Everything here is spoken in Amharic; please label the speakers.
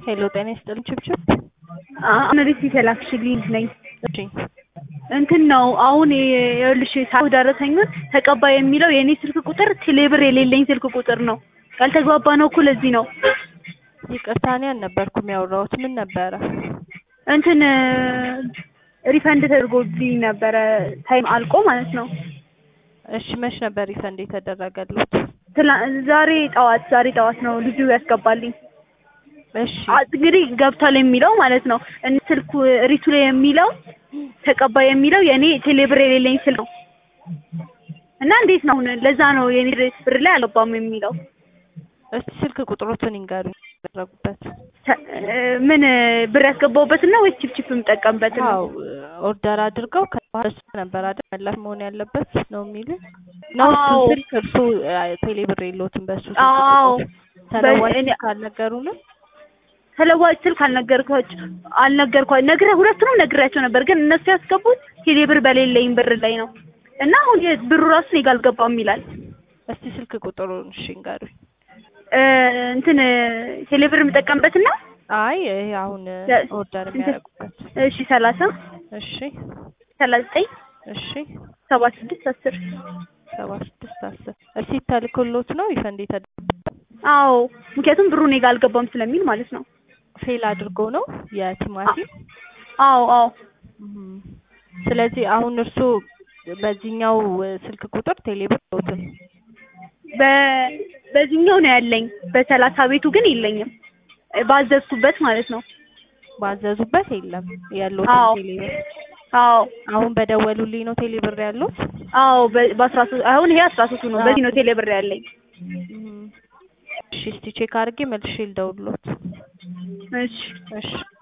Speaker 1: ሄሎ ጤና ይስጥልኝ ችብችብ።
Speaker 2: አመሪቲ ተላክሽልኝ ነኝ።
Speaker 1: እሺ
Speaker 2: እንትን ነው አሁን ይኸውልሽ ሳው ደረሰኙን ተቀባይ የሚለው የኔ ስልክ ቁጥር ቴሌብር የሌለኝ ስልክ ቁጥር ነው። ያልተግባባነው እኮ ለዚህ ነው።
Speaker 1: ይቅርታ እኔ አልነበርኩም ያወራሁት። ምን ነበረ?
Speaker 2: እንትን ሪፈንድ ተደርጎልኝ ነበረ ታይም አልቆ ማለት ነው።
Speaker 1: እሺ መች ነበር ሪፈንድ የተደረገሉት?
Speaker 2: ዛሬ ጠዋት ነው ልጁ ያስገባልኝ።
Speaker 1: እሺ
Speaker 2: እንግዲህ ገብቷል የሚለው ማለት ነው። ስልኩ ሪቱ ላይ የሚለው ተቀባይ የሚለው የኔ ቴሌብር የሌለኝ ስልክ ነው እና እንዴት ነው? ለዛ ነው የኔ ብር ላይ አልገባም የሚለው።
Speaker 1: እስቲ ስልክ ቁጥሮትን ይንገሩኝ ያደረጉበት።
Speaker 2: ምን ብር ያስገባውበት ነው ወይስ ቺፕ የምጠቀምበት ነው?
Speaker 1: አዎ ኦርደር አድርገው ከባህር ነበር አይደል መላክ መሆን ያለበት ነው የሚል ነው። እሱ ስልክ እርሱ ቴሌብር የለውትም በሱ ስልክ።
Speaker 2: አዎ
Speaker 1: ተለዋጭ ካልነገሩንም
Speaker 2: ተለዋጭ ስልክ አልነገርኳቸው ሁለቱንም ነግሬያቸው ነበር፣ ግን እነሱ ያስገቡት ቴሌብር በሌለኝ ብር ላይ ነው እና አሁን ብሩ ራሱ እኔ ጋር አልገባም ይላል።
Speaker 1: እስቲ ስልክ ቁጥሩን እሺ ንገሩኝ።
Speaker 2: እንትን ቴሌብር የምጠቀምበትና
Speaker 1: አይ ይሄ አሁን ኦርደር የሚያደርጉበት።
Speaker 2: እሺ 30
Speaker 1: እሺ
Speaker 2: 39
Speaker 1: እሺ
Speaker 2: 76 10
Speaker 1: 76 10 እስቲ ተልኮሎት ነው ሪፈንድ የተደረገው?
Speaker 2: አዎ ምክንያቱም ብሩ እኔ ጋር አልገባም ስለሚል ማለት ነው።
Speaker 1: ፌል አድርጎ ነው የቲማቲም?
Speaker 2: አዎ
Speaker 1: ስለዚህ አሁን እርሱ በዚህኛው ስልክ ቁጥር ቴሌብር ነው?
Speaker 2: በዚህኛው ነው ያለኝ፣ በ30 ቤቱ ግን የለኝም። ባዘዝኩበት ማለት ነው።
Speaker 1: ባዘዙበት የለም ያለው ቴሌብር?
Speaker 2: አዎ
Speaker 1: አሁን በደወሉልኝ ነው ቴሌብር ያለው?
Speaker 2: አዎ በ13 አሁን ይሄ 13 ነው። በዚህ ነው ቴሌብር ያለኝ።
Speaker 1: እሺ እስቲ ቼክ አድርጌ መልሼ ልደውልልዎት።
Speaker 2: እሺ